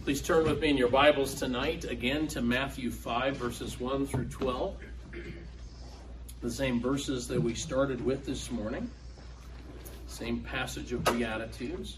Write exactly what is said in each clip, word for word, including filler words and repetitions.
Please turn with me in your Bibles tonight again to Matthew five, verses one through twelve. The same verses that we started with this morning. Same passage of Beatitudes.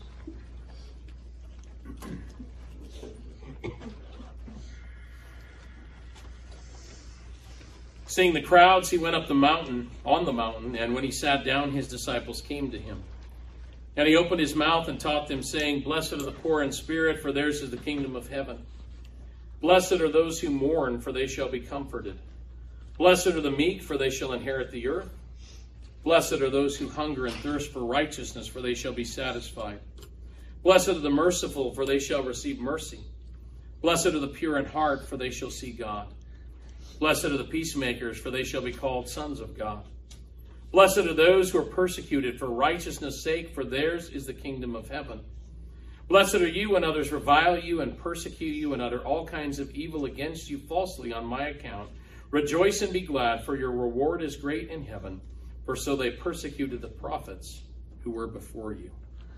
Seeing the crowds, he went up the mountain, on the mountain, and when he sat down, his disciples came to him. And he opened his mouth and taught them, saying, Blessed are the poor in spirit, for theirs is the kingdom of heaven. Blessed are those who mourn, for they shall be comforted. Blessed are the meek, for they shall inherit the earth. Blessed are those who hunger and thirst for righteousness, for they shall be satisfied. Blessed are the merciful, for they shall receive mercy. Blessed are the pure in heart, for they shall see God. Blessed are the peacemakers, for they shall be called sons of God. Blessed are those who are persecuted for righteousness' sake, for theirs is the kingdom of heaven. Blessed are you when others revile you and persecute you and utter all kinds of evil against you falsely on my account. Rejoice and be glad, for your reward is great in heaven, for so they persecuted the prophets who were before you.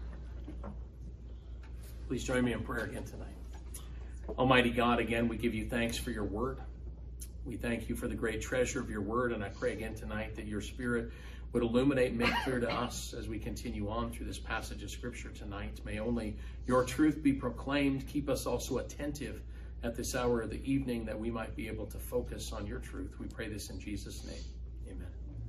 Please join me in prayer again tonight. Almighty God, again, we give you thanks for your word. We thank you for the great treasure of your word, and I pray again tonight that your Spirit would illuminate and make clear to us as we continue on through this passage of Scripture tonight. May only your truth be proclaimed. Keep us also attentive at this hour of the evening that we might be able to focus on your truth. We pray this in Jesus' name. Amen.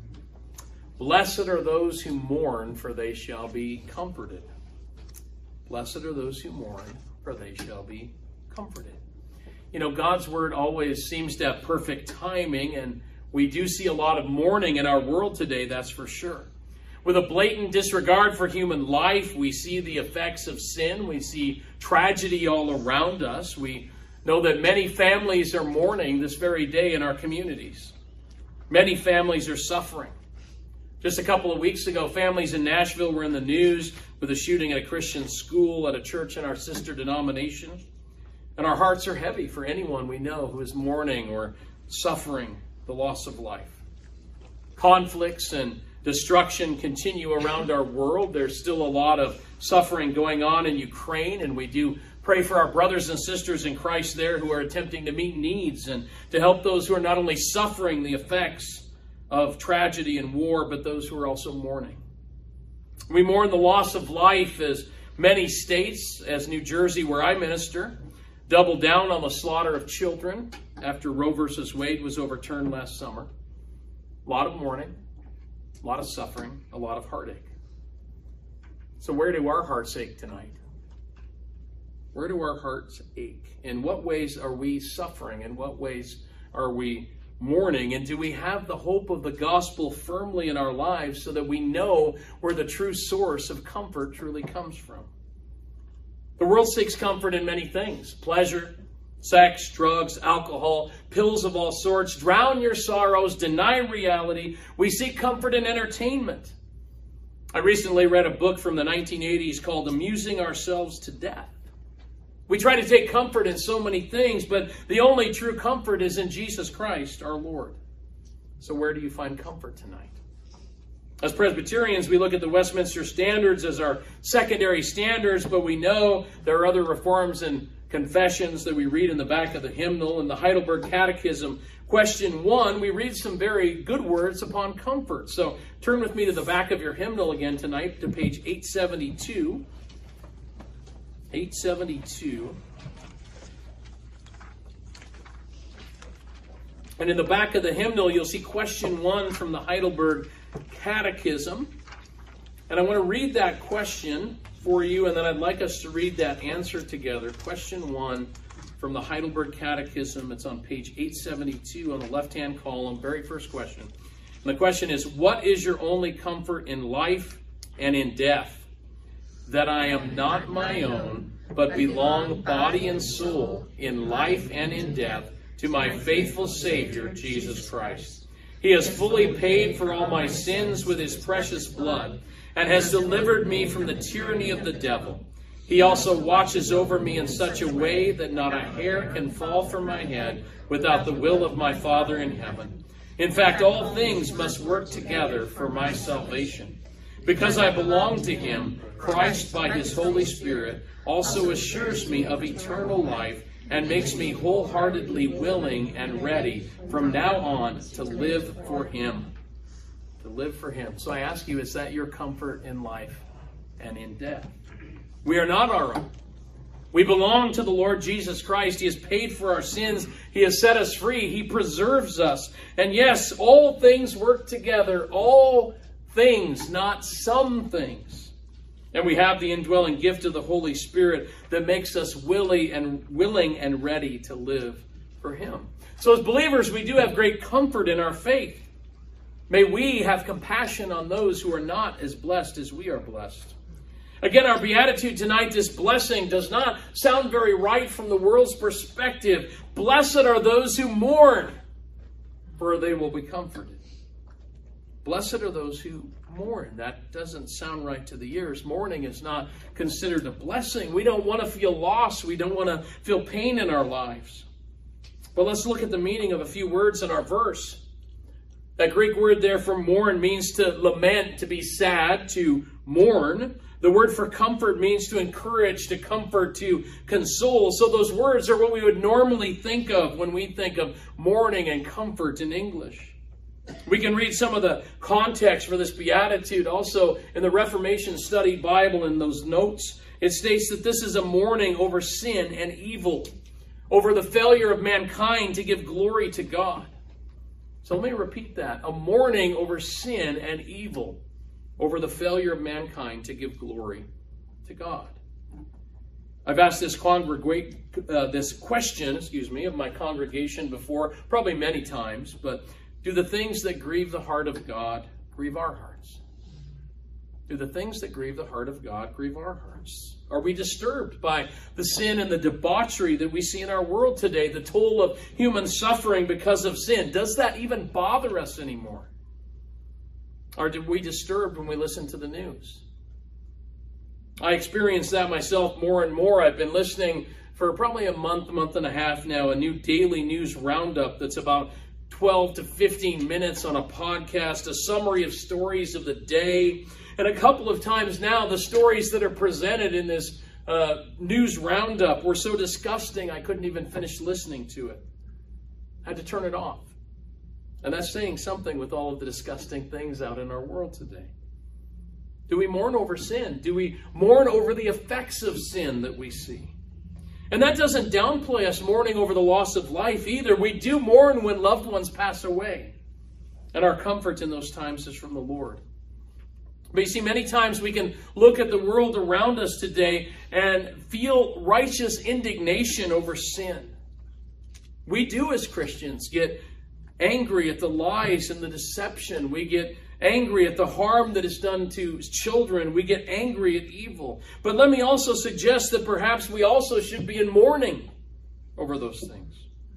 Blessed are those who mourn, for they shall be comforted. Blessed are those who mourn, for they shall be comforted. You know, God's word always seems to have perfect timing, and we do see a lot of mourning in our world today, that's for sure. With a blatant disregard for human life, we see the effects of sin. We see tragedy all around us. We know that many families are mourning this very day in our communities. Many families are suffering. Just a couple of weeks ago, families in Nashville were in the news with a shooting at a Christian school, at a church in our sister denomination. And our hearts are heavy for anyone we know who is mourning or suffering the loss of life. Conflicts and destruction continue around our world. There's still a lot of suffering going on in Ukraine, and we do pray for our brothers and sisters in Christ there who are attempting to meet needs and to help those who are not only suffering the effects of tragedy and war, but those who are also mourning. We mourn the loss of life as many states, as New Jersey, where I minister, doubled down on the slaughter of children after Roe versus Wade was overturned last summer. A lot of mourning, a lot of suffering, a lot of heartache. So where do our hearts ache tonight? Where do our hearts ache? In what ways are we suffering? In what ways are we mourning? And do we have the hope of the gospel firmly in our lives so that we know where the true source of comfort truly comes from? The world seeks comfort in many things. Pleasure, sex, drugs, alcohol, pills of all sorts. Drown your sorrows, deny reality. We seek comfort in entertainment. I recently read a book from the nineteen eighties called Amusing Ourselves to Death. We try to take comfort in so many things, but the only true comfort is in Jesus Christ, our Lord. So where do you find comfort tonight? As Presbyterians, we look at the Westminster Standards as our secondary standards, but we know there are other reforms and confessions that we read in the back of the hymnal. In the Heidelberg Catechism, question one, we read some very good words upon comfort. So turn with me to the back of your hymnal again tonight to page eight seventy-two. eight seventy-two. And in the back of the hymnal, you'll see question one from the Heidelberg Catechism. And I want to read that question for you, and then I'd like us to read that answer together. Question one from the Heidelberg Catechism. It's on page eight seventy-two on the left-hand column, very first question. And the question is, what is your only comfort in life and in death? That I am not my own, but belong body and soul in life and in death to my faithful Savior, Jesus Christ. He has fully paid for all my sins with his precious blood and has delivered me from the tyranny of the devil. He also watches over me in such a way that not a hair can fall from my head without the will of my Father in heaven. In fact, all things must work together for my salvation, Because I belong to him, Christ by his Holy Spirit also assures me of eternal life and makes me wholeheartedly willing and ready from now on to live for him. To live for him. So I ask you, is that your comfort in life and in death? We are not our own. We belong to the Lord Jesus Christ. He has paid for our sins. He has set us free. He preserves us. And yes, all things work together. All things, not some things. And we have the indwelling gift of the Holy Spirit that makes us willing and willing and ready to live for him. So as believers, we do have great comfort in our faith. May we have compassion on those who are not as blessed as we are blessed. Again, our beatitude tonight, this blessing, does not sound very right from the world's perspective. Blessed are those who mourn, for they will be comforted. Blessed are those who mourn. That doesn't sound right to the ears. Mourning is not considered a blessing. We don't want to feel loss. We don't want to feel pain in our lives. But let's look at the meaning of a few words in our verse. That Greek word there for mourn means to lament, to be sad, to mourn. The word for comfort means to encourage, to comfort, to console. So those words are what we would normally think of when we think of mourning and comfort in English. We can read some of the context for this beatitude also in the Reformation Study Bible in those notes. It states that this is a mourning over sin and evil, over the failure of mankind to give glory to God. So let me repeat that. A mourning over sin and evil, over the failure of mankind to give glory to God. I've asked this congregate uh, this question, excuse me, of my congregation before, probably many times, but do the things that grieve the heart of God grieve our hearts? Do the things that grieve the heart of God grieve our hearts? Are we disturbed by the sin and the debauchery that we see in our world today, the toll of human suffering because of sin? Does that even bother us anymore? Or are we disturbed when we listen to the news? I experience that myself more and more. I've been listening for probably a month, month and a half now, a new daily news roundup that's about twelve to fifteen minutes on a podcast, a summary of stories of the day. And a couple of times now, the stories that are presented in this uh, news roundup were so disgusting, I couldn't even finish listening to it. I had to turn it off. And that's saying something with all of the disgusting things out in our world today. Do we mourn over sin? Do we mourn over the effects of sin that we see? And that doesn't downplay us mourning over the loss of life either. We do mourn when loved ones pass away. And our comfort in those times is from the Lord. But you see, many times we can look at the world around us today and feel righteous indignation over sin. We do, as Christians, get angry at the lies and the deception. We get angry at the harm that is done to children. We get angry at evil. But let me also suggest that perhaps we also should be in mourning over those things.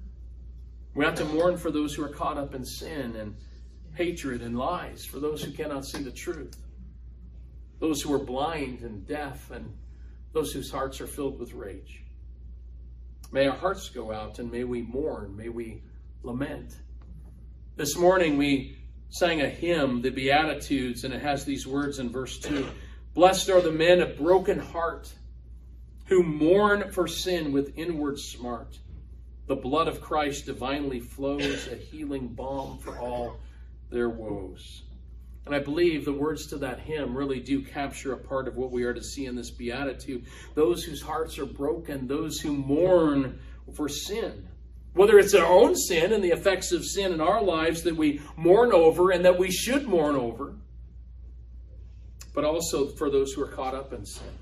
We have to mourn for those who are caught up in sin and hatred and lies, for those who cannot see the truth, those who are blind and deaf, and those whose hearts are filled with rage. May our hearts go out and may we mourn, may we lament. This morning we sang a hymn, the Beatitudes, and it has these words in verse two. Blessed are the men of broken heart, who mourn for sin with inward smart. The blood of Christ divinely flows, a healing balm for all their woes. And I believe the words to that hymn really do capture a part of what we are to see in this beatitude. Those whose hearts are broken, those who mourn for sin. Whether it's our own sin and the effects of sin in our lives that we mourn over and that we should mourn over, but also for those who are caught up in sin.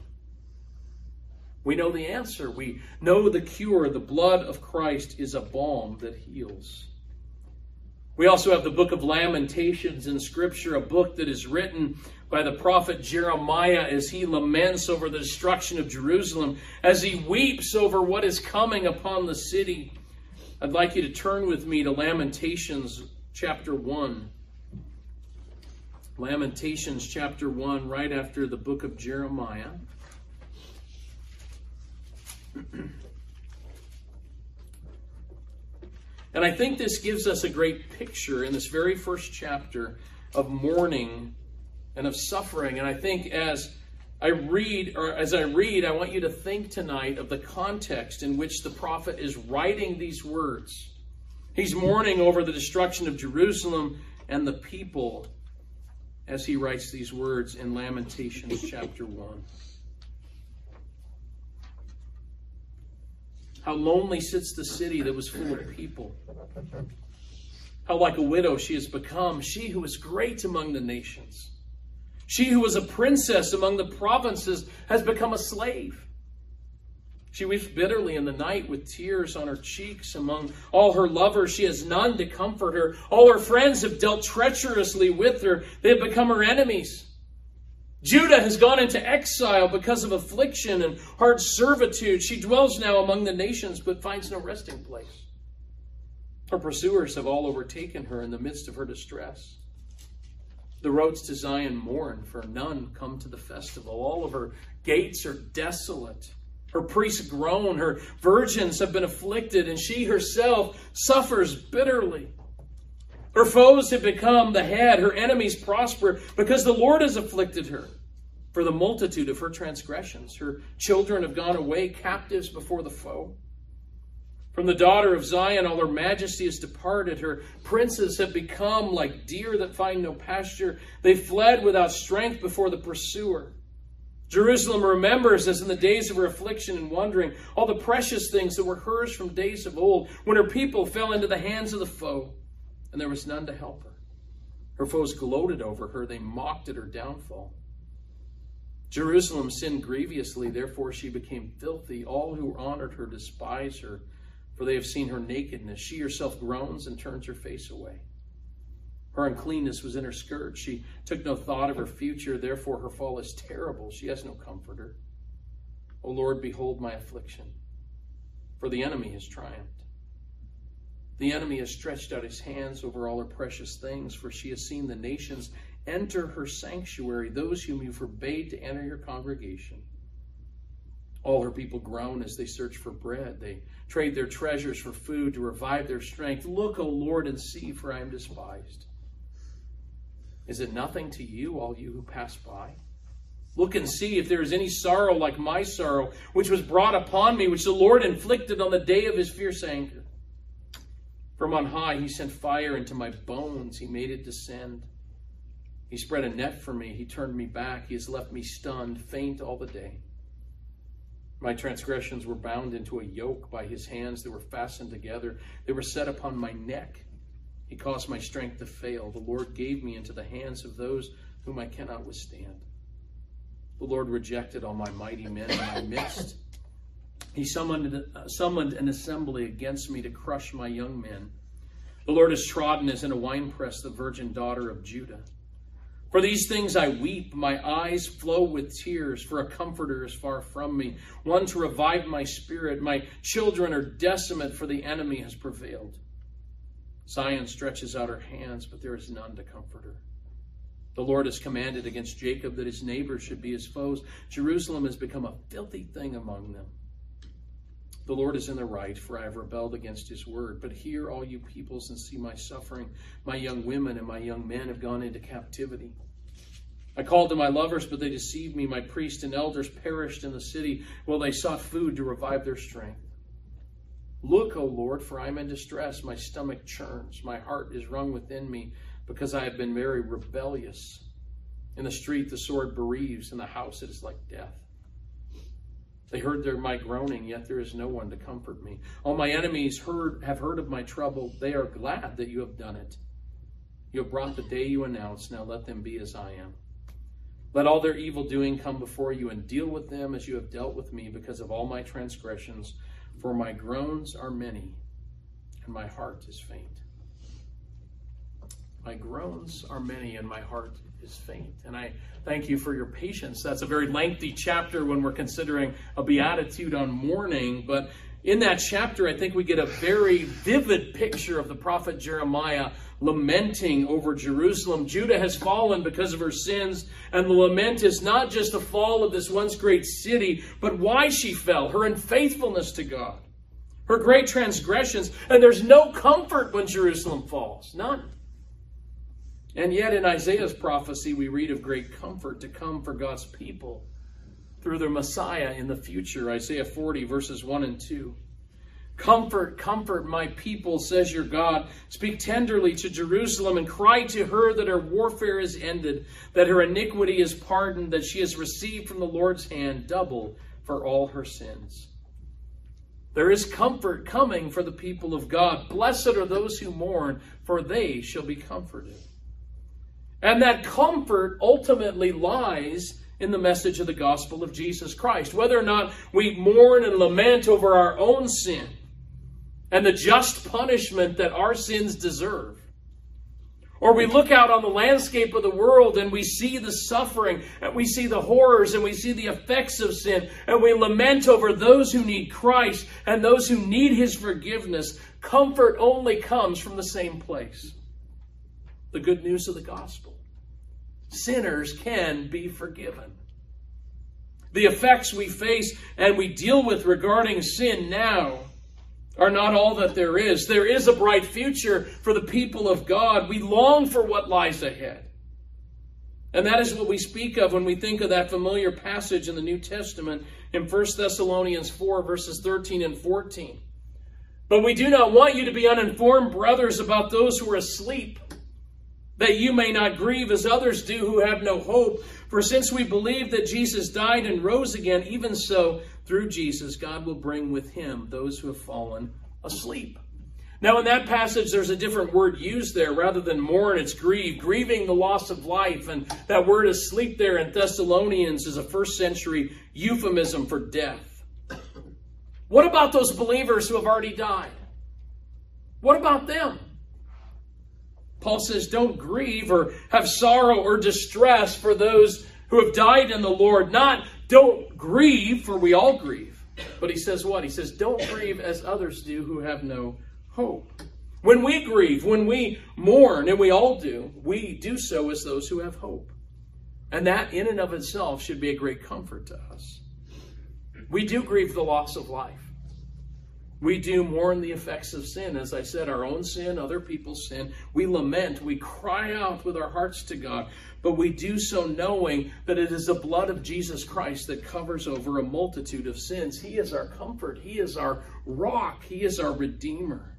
We know the answer. We know the cure. The blood of Christ is a balm that heals. We also have the book of Lamentations in Scripture, a book that is written by the prophet Jeremiah as he laments over the destruction of Jerusalem, as he weeps over what is coming upon the city. I'd like you to turn with me to Lamentations chapter one. Lamentations chapter one, right after the book of Jeremiah. And I think this gives us a great picture in this very first chapter of mourning and of suffering. And I think as I read, or as I read, I want you to think tonight of the context in which the prophet is writing these words. He's mourning over the destruction of Jerusalem and the people as he writes these words in Lamentations chapter one. How lonely sits the city that was full of people. How like a widow she has become, she who was great among the nations. She who was a princess among the provinces has become a slave. She weeps bitterly in the night with tears on her cheeks. Among all her lovers, she has none to comfort her. All her friends have dealt treacherously with her. They have become her enemies. Judah has gone into exile because of affliction and hard servitude. She dwells now among the nations, but finds no resting place. Her pursuers have all overtaken her in the midst of her distress. The roads to Zion mourn, for none come to the festival. All of her gates are desolate. Her priests groan, her virgins have been afflicted, and she herself suffers bitterly. Her foes have become the head, her enemies prosper, because the Lord has afflicted her. For the multitude of her transgressions, her children have gone away captives before the foe. From the daughter of Zion, all her majesty is departed. Her princes have become like deer that find no pasture. They fled without strength before the pursuer. Jerusalem remembers, as in the days of her affliction and wandering, all the precious things that were hers from days of old, when her people fell into the hands of the foe, and there was none to help her. Her foes gloated over her. They mocked at her downfall. Jerusalem sinned grievously, therefore she became filthy. All who honored her despise her, for they have seen her nakedness. She herself groans and turns her face away. Her uncleanness was in her skirt. She took no thought of her future. Therefore her fall is terrible. She has no comforter. O Lord, behold my affliction, for the enemy has triumphed. The enemy has stretched out his hands over all her precious things, for she has seen the nations enter her sanctuary, those whom you forbade to enter your congregation. All her people groan as they search for bread. They trade their treasures for food to revive their strength. Look, O Lord, and see, for I am despised. Is it nothing to you, all you who pass by? Look and see if there is any sorrow like my sorrow, which was brought upon me, which the Lord inflicted on the day of his fierce anger. From on high he sent fire into my bones. He made it descend. He spread a net for me. He turned me back. He has left me stunned, faint all the day. My transgressions were bound into a yoke by his hands. They were fastened together. They were set upon my neck. He caused my strength to fail. The Lord gave me into the hands of those whom I cannot withstand. The Lord rejected all my mighty men in my midst. He summoned, uh, summoned an assembly against me to crush my young men. The Lord has trodden as in a winepress the virgin daughter of Judah. For these things I weep, my eyes flow with tears, for a comforter is far from me, one to revive my spirit. My children are desolate, for the enemy has prevailed. Zion stretches out her hands, but there is none to comfort her. The Lord has commanded against Jacob that his neighbors should be his foes. Jerusalem has become a filthy thing among them. The Lord is in the right, for I have rebelled against his word. But hear, all you peoples, and see my suffering. My young women and my young men have gone into captivity. I called to my lovers, but they deceived me. My priests and elders perished in the city while they sought food to revive their strength. Look, O Lord, for I am in distress. My stomach churns. My heart is wrung within me, because I have been very rebellious. In the street the sword bereaves. In the house it is like death. They heard their, my groaning, yet there is no one to comfort me. All my enemies heard, have heard of my trouble. They are glad that you have done it. You have brought the day you announced. Now let them be as I am. Let all their evil doing come before you, and deal with them as you have dealt with me, because of all my transgressions. For my groans are many, and my heart is faint. My groans are many, and my heart is faint. And I thank you for your patience. That's a very lengthy chapter when we're considering a beatitude on mourning. But in that chapter, I think we get a very vivid picture of the prophet Jeremiah lamenting over Jerusalem. Judah has fallen because of her sins, and the lament is not just the fall of this once great city, but why she fell, her unfaithfulness to God, her great transgressions. And there's no comfort when Jerusalem falls. None. And yet in Isaiah's prophecy, we read of great comfort to come for God's people through their Messiah in the future. Isaiah forty, verses one and two. Comfort, comfort my people, says your God. Speak tenderly to Jerusalem and cry to her that her warfare is ended, that her iniquity is pardoned, that she has received from the Lord's hand double for all her sins. There is comfort coming for the people of God. Blessed are those who mourn, for they shall be comforted. And that comfort ultimately lies in the message of the gospel of Jesus Christ. Whether or not we mourn and lament over our own sin and the just punishment that our sins deserve, or we look out on the landscape of the world and we see the suffering and we see the horrors and we see the effects of sin and we lament over those who need Christ and those who need His forgiveness, comfort only comes from the same place. The good news of the gospel. Sinners can be forgiven. The effects we face and we deal with regarding sin now are not all that there is. There is a bright future for the people of God. We long for what lies ahead. And that is what we speak of when we think of that familiar passage in the New Testament in First Thessalonians four, verses thirteen and fourteen. But we do not want you to be uninformed, brothers, about those who are asleep, that you may not grieve as others do who have no hope. For since we believe that Jesus died and rose again, even so, through Jesus, God will bring with Him those who have fallen asleep. Now, in that passage, there's a different word used there. Rather than mourn, it's grieve, grieving the loss of life. And that word asleep there in Thessalonians is a first century euphemism for death. What about those believers who have already died? What about them? Paul says, don't grieve or have sorrow or distress for those who have died in the Lord. Not don't grieve, for we all grieve. But he says what? He says, don't grieve as others do who have no hope. When we grieve, when we mourn, and we all do, we do so as those who have hope. And that in and of itself should be a great comfort to us. We do grieve the loss of life. We do mourn the effects of sin. As I said, our own sin, other people's sin. We lament, we cry out with our hearts to God. But we do so knowing that it is the blood of Jesus Christ that covers over a multitude of sins. He is our comfort. He is our rock. He is our Redeemer.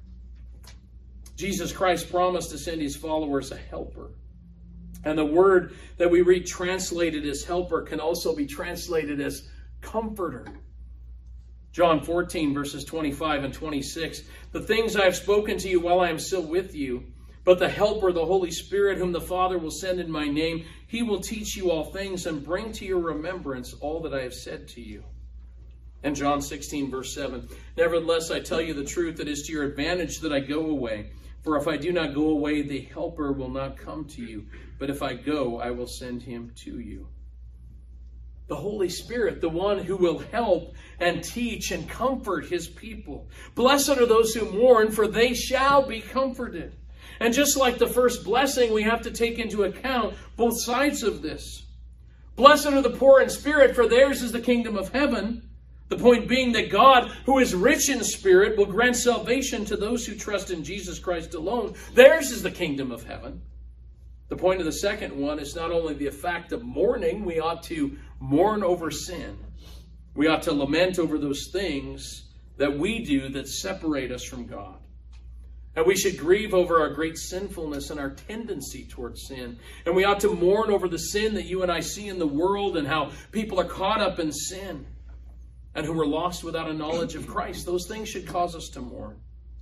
Jesus Christ promised to send His followers a helper. And the word that we read translated as helper can also be translated as comforter. John fourteen, verses twenty-five and twenty-six. The things I have spoken to you while I am still with you, but the Helper, the Holy Spirit, whom the Father will send in my name, He will teach you all things and bring to your remembrance all that I have said to you. And John sixteen, verse seven. Nevertheless, I tell you the truth, it is to your advantage that I go away. For if I do not go away, the Helper will not come to you. But if I go, I will send Him to you. The Holy Spirit, the one who will help and teach and comfort His people. Blessed are those who mourn, for they shall be comforted. And just like the first blessing, we have to take into account both sides of this. Blessed are the poor in spirit, for theirs is the kingdom of heaven. The point being that God, who is rich in spirit, will grant salvation to those who trust in Jesus Christ alone. Theirs is the kingdom of heaven. The point of the second one is not only the fact of mourning. We ought to mourn over sin. We ought to lament over those things that we do that separate us from God. And we should grieve over our great sinfulness and our tendency towards sin. And we ought to mourn over the sin that you and I see in the world and how people are caught up in sin and who are lost without a knowledge of Christ. Those things should cause us to mourn.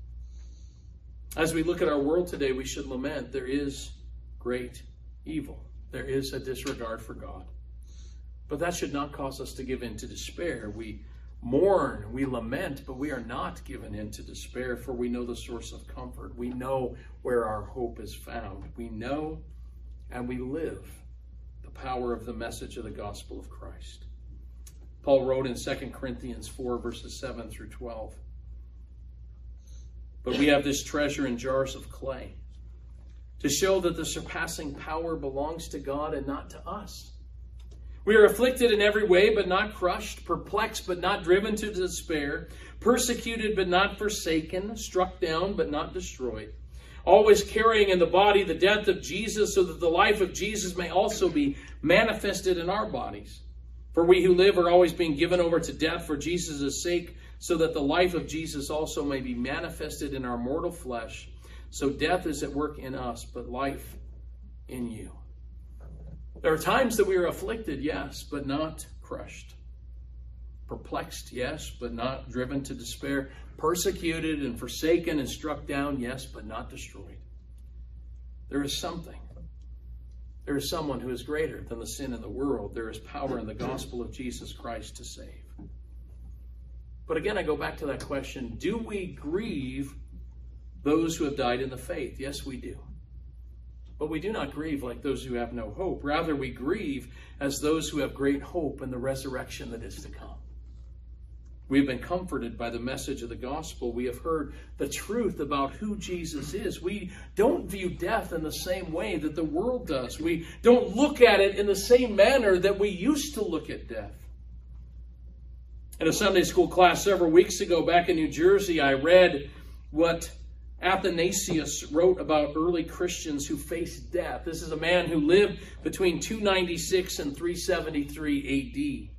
As we look at our world today, we should lament there is great evil. There is a disregard for God. But that should not cause us to give in to despair. We mourn, we lament, but we are not given in to despair, for we know the source of comfort. We know where our hope is found. We know and we live the power of the message of the gospel of Christ. Paul wrote in Second Corinthians four, verses seven through twelve, but we have this treasure in jars of clay, to show that the surpassing power belongs to God and not to us. We are afflicted in every way, but not crushed, perplexed, but not driven to despair, persecuted, but not forsaken, struck down, but not destroyed. always carrying in the body the death of Jesus, so that the life of Jesus may also be manifested in our bodies. For we who live are always being given over to death for Jesus' sake, so that the life of Jesus also may be manifested in our mortal flesh. So death is at work in us, but life in you. There are times that we are afflicted, yes, but not crushed. Perplexed, yes, but not driven to despair. Persecuted and forsaken and struck down, yes, but not destroyed. There is something. There is someone who is greater than the sin in the world. There is power in the gospel of Jesus Christ to save. But again, I go back to that question, do we grieve those who have died in the faith? Yes, we do. But we do not grieve like those who have no hope. Rather, we grieve as those who have great hope in the resurrection that is to come. We have been comforted by the message of the gospel. We have heard the truth about who Jesus is. We don't view death in the same way that the world does. We don't look at it in the same manner that we used to look at death. In a Sunday school class several weeks ago back in New Jersey, I read what Athanasius wrote about early Christians who faced death. This is a man who lived between two ninety-six and three seventy-three A D.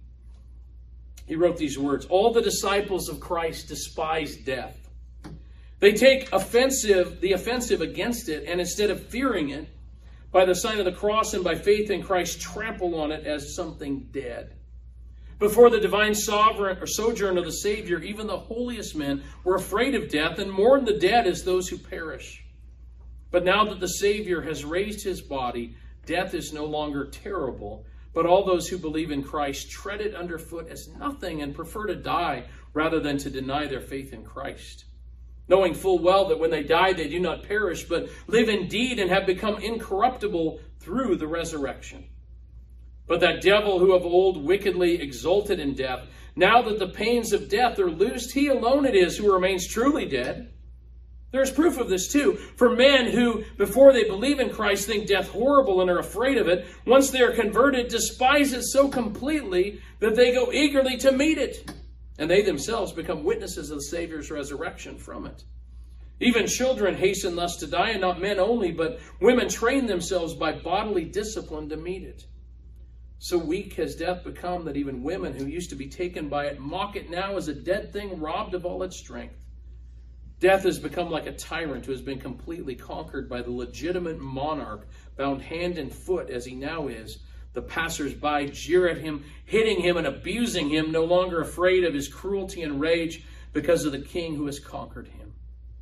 He wrote these words, "All the disciples of Christ despise death. They take offensive, the offensive against it, and instead of fearing it, by the sign of the cross and by faith in Christ, trample on it as something dead. Before the divine sovereign or sojourn of the Savior, even the holiest men were afraid of death and mourned the dead as those who perish. But now that the Savior has raised his body, death is no longer terrible, but all those who believe in Christ tread it underfoot as nothing and prefer to die rather than to deny their faith in Christ, knowing full well that when they die they do not perish, but live indeed and have become incorruptible through the resurrection. But that devil who of old wickedly exulted in death, now that the pains of death are loosed, he alone it is who remains truly dead. There's proof of this too. For men who, before they believe in Christ, think death horrible and are afraid of it, once they are converted, despise it so completely that they go eagerly to meet it. And they themselves become witnesses of the Savior's resurrection from it. Even children hasten thus to die, and not men only, but women train themselves by bodily discipline to meet it. So weak has death become that even women who used to be taken by it mock it now as a dead thing robbed of all its strength. Death has become like a tyrant who has been completely conquered by the legitimate monarch, bound hand and foot as he now is. The passers-by jeer at him, hitting him and abusing him, no longer afraid of his cruelty and rage because of the king who has conquered him.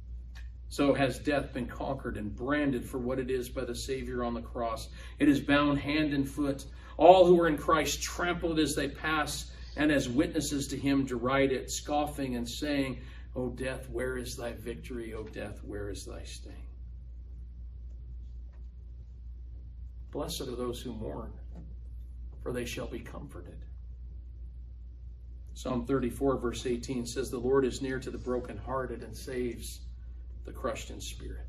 So has death been conquered and branded for what it is by the Savior on the cross. It is bound hand and foot. All who are in Christ trample it as they pass, and as witnesses to him deride it, scoffing and saying, O death, where is thy victory? O death, where is thy sting? Blessed are those who mourn, for they shall be comforted. Psalm thirty-four, verse eighteen says, the Lord is near to the brokenhearted and saves the crushed in spirit.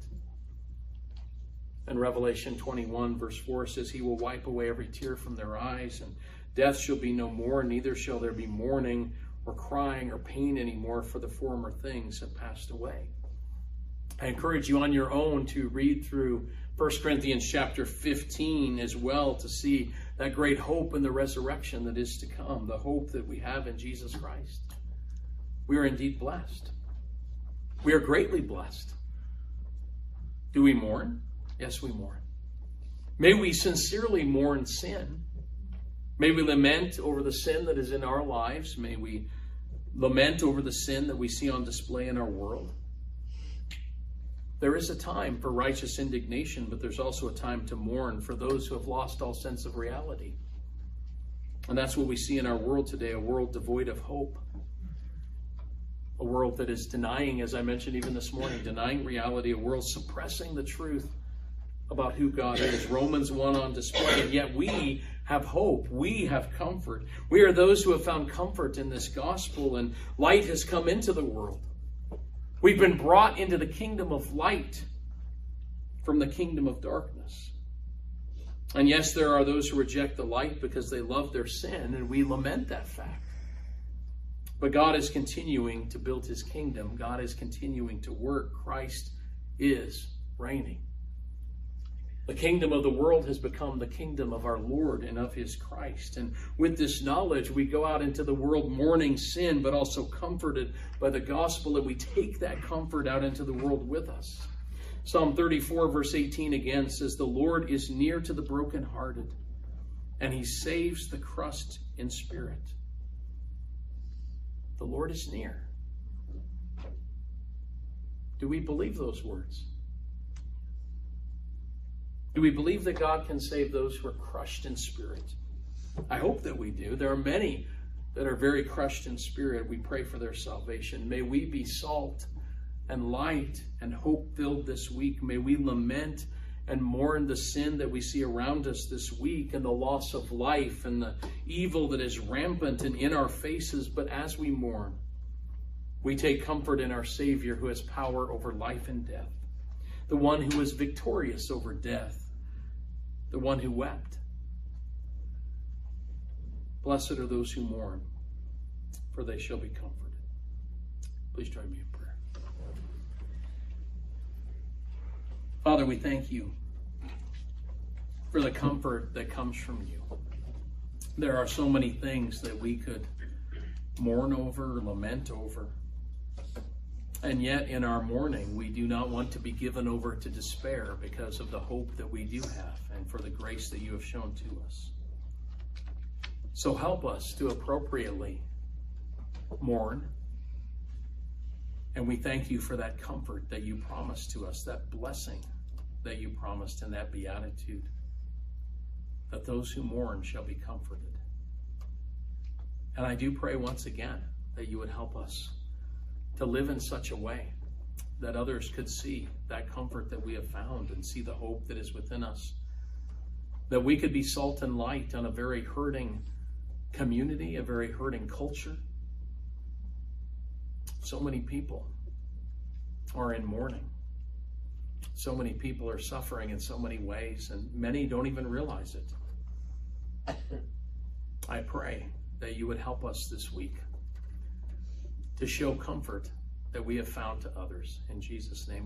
And Revelation twenty-one, verse four says, he will wipe away every tear from their eyes, and death shall be no more, neither shall there be mourning or crying or pain anymore, for the former things have passed away. I encourage you on your own to read through First Corinthians chapter fifteen as well, to see that great hope in the resurrection that is to come, the hope that we have in Jesus Christ. We are indeed blessed. We are greatly blessed. Do we mourn? Yes, we mourn. May we sincerely mourn sin. May we lament over the sin that is in our lives. May we lament over the sin that we see on display in our world. There is a time for righteous indignation, but there's also a time to mourn for those who have lost all sense of reality. And that's what we see in our world today, a world devoid of hope. A world that is denying, as I mentioned even this morning, denying reality, a world suppressing the truth about who God is. Romans one on display, and yet we have hope. We have comfort. We are those who have found comfort in this gospel, and light has come into the world. We've been brought into the kingdom of light from the kingdom of darkness. And yes, there are those who reject the light because they love their sin, and we lament that fact. But God is continuing to build his kingdom. God is continuing to work. Christ is reigning. The kingdom of the world has become the kingdom of our Lord and of his Christ. And with this knowledge, we go out into the world mourning sin, but also comforted by the gospel, and we take that comfort out into the world with us. Psalm thirty-four, verse eighteen again says, "The Lord is near to the brokenhearted, and he saves the crushed in spirit." The Lord is near. Do we believe those words? Do we believe that God can save those who are crushed in spirit? I hope that we do. There are many that are very crushed in spirit. We pray for their salvation. May we be salt and light and hope-filled this week. May we lament and mourn the sin that we see around us this week and the loss of life and the evil that is rampant and in our faces. But as we mourn, we take comfort in our Savior, who has power over life and death, the one who was victorious over death, the one who wept. Blessed are those who mourn, for they shall be comforted. Please join me in prayer. Father, we thank you for the comfort that comes from you. There are so many things that we could mourn over, lament over. And yet in our mourning, we do not want to be given over to despair because of the hope that we do have and for the grace that you have shown to us. So help us to appropriately mourn. And we thank you for that comfort that you promised to us, that blessing that you promised, and that beatitude, that those who mourn shall be comforted. And I do pray once again that you would help us to live in such a way that others could see that comfort that we have found and see the hope that is within us. That we could be salt and light on a very hurting community, a very hurting culture. So many people are in mourning. So many people are suffering in so many ways, and many don't even realize it. I pray that you would help us this week to show comfort that we have found to others. In Jesus' name.